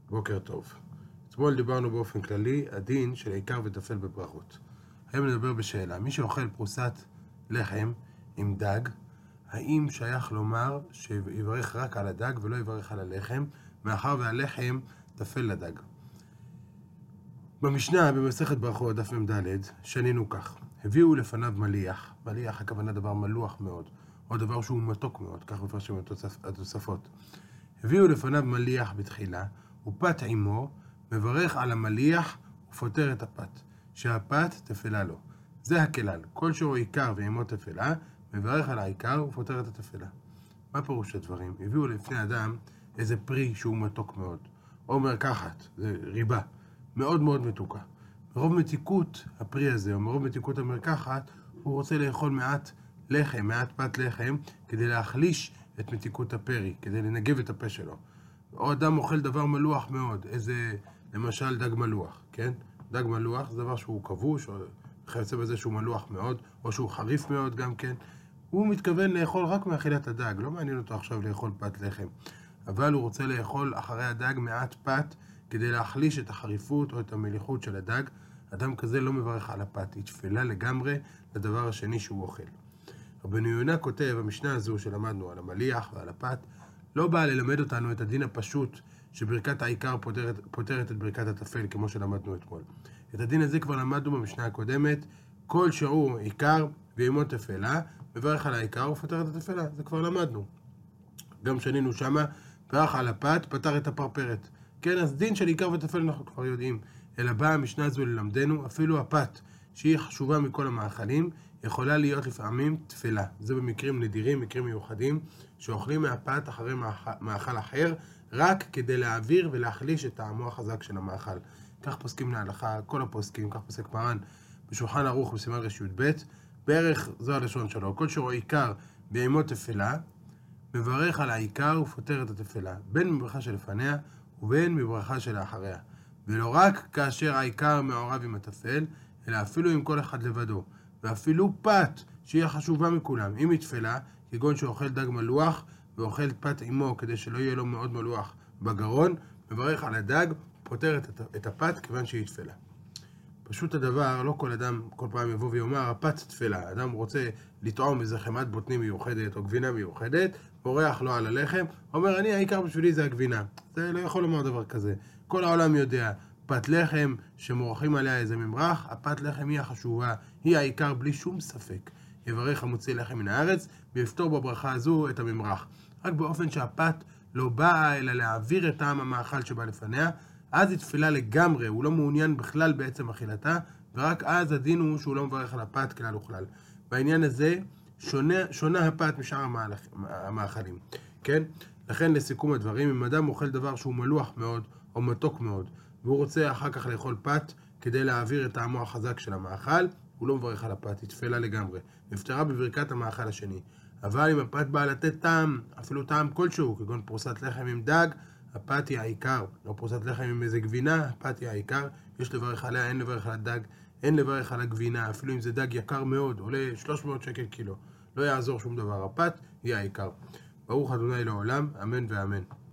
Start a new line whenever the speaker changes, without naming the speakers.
בוקר טוב. אתמול דיברנו באופן כללי הדין של עיקר וטפל בברכות. היום נדבר בשאלה, מי שאוכל פרוסת לחם עם דג, האם שייך לומר שיברך רק על הדג ולא יברך על הלחם, מאחר והלחם טפל לדג? במשנה במסכת ברכות דף מ"ד שנינו כך: הביאו לפניו מליח, מליח הכוונה דבר מלוח מאוד, או דבר שהוא מתוק מאוד, כך מפרשים התוספות. הביאו לפניו מליח בתחילה, ופת עמו, מברך על המליח ופותר את הפת, שהפת תפלה לו. זה הכלל, כל שהוא עיקר ועמו תפלה, מברך על העיקר ופותר את התפלה. מה פירוש הדברים? הביאו לפני אדם איזה פרי שהוא מתוק מאוד, או מרקחת, זה ריבה, מאוד מאוד מתוקה. מרוב מתיקות הפרי הזה, או מרוב מתיקות המרקחת, הוא רוצה לאכול מעט לחם, מעט פת לחם, כדי להחליש את מתיקות הפרי, כדי לנגב את הפה שלו. או אדם אוכל דבר מלוח מאוד, איזה, למשל דג מלוח, כן? דג מלוח זה דבר שהוא כבוש, או חייצה בזה שהוא מלוח מאוד, או שהוא חריף מאוד גם כן. הוא מתכוון לאכול רק מאכילת הדג, לא מעניין אותו עכשיו לאכול פת לחם. אבל הוא רוצה לאכול אחרי הדג מעט פת, כדי להחליש את החריפות או את המליחות של הדג. אדם כזה לא מברך על הפת, היא תפלה לגמרי לדבר השני שהוא אוכל. רבנו יונה כותב, המשנה הזו שלמדנו על המליח ועל הפת, לא באה ללמד אותנו את הדין הפשוט שברכת העיקר פותרת את ברכת הטפל, כמו שלמדנו אתמול. את הדין הזה כבר למדנו במשנה הקודמת, כל שהוא עיקר ועמו תפלה, מברך על העיקר ופותר את התפלה, זה כבר למדנו. גם שנינו שמה, ברך על הפת, פתר את הפרפרת. כן, אז דין של עיקר וטפל אנחנו כבר יודעים, אלא באה המשנה הזו ללמדנו, אפילו הפת, שהיא חשובה מכל המאכלים, יכולה להיות לפעמים תפלה. זה במקרים נדירים, מקרים מיוחדים, שאוכלים מהפת אחרי מאכל אחר, רק כדי להעביר ולהחליש את טעמו החזק של המאכל. כך פוסקים להלכה, כל הפוסקים, כך פוסק מרן בשולחן ערוך בסימן ר"ב, בערך זו הלשון שלו. כל שהוא עיקר ועמו תפלה, מברך על העיקר ופותר את התפלה, בין מברכה שלפניה ובין מברכה שלאחריה. ולא רק כאשר העיקר מעורב עם הטפל, אלא אפילו עם כל אחד לבדו. ואפילו פת, שהיא חשובה מכולם, אם היא תפלה, כגון שאוכל דג מלוח ואוכל פת עמו כדי שלא יהיה לו מאוד מלוח בגרון, מברך על הדג, פותר את הפת כיוון שהיא תפלה. פשוט הדבר, לא כל אדם כל פעם יבוא ויאמר, הפת תפלה. אדם רוצה לטעום איזה חמת בוטנים מיוחדת או גבינה מיוחדת, מורח לו על הלחם, אומר, העיקר בשבילי זה הגבינה. זה לא יכול לומר דבר כזה. כל העולם יודע, פת לחם שמורחים עליה איזה ממרח, הפת לחם היא החשובה, היא העיקר בלי שום ספק. יברך המוציא לחם מן הארץ ויפתור בברכה הזו את הממרח. רק באופן שהפת לא באה אלא להעביר את טעם המאכל שבא לפניה, אז היא תפלה לגמרי, הוא לא מעוניין בכלל בעצם אכילתה, ורק אז הדין הוא שהוא לא מברך על הפת כלל וכלל. בעניין הזה שונה הפת משאר המאכלים, כן? לכן לסיכום הדברים, אם אדם אוכל דבר שהוא מלוח מאוד או מתוק מאוד, והוא רוצה אחר כך לאכול פת כדי להעביר את טעמו החזק של המאכל, הוא לא מברך על הפת, היא תפלה לגמרי, נפטרה בברכת המאכל השני. אבל אם הפת באה לתת טעם, אפילו טעם כלשהו, כגון פרוסת לחם עם דג, הפת היא העיקר, לא פרוסת לחם עם איזה גבינה, הפת היא העיקר, יש לברך עליה, אין לברך על הדג, אין לברך על הגבינה, אפילו אם זה דג יקר מאוד, עולה 300 שקל קילו, לא יעזור שום דבר, הפת היא העיקר. ברוך ה' לעולם, אמן ואמן.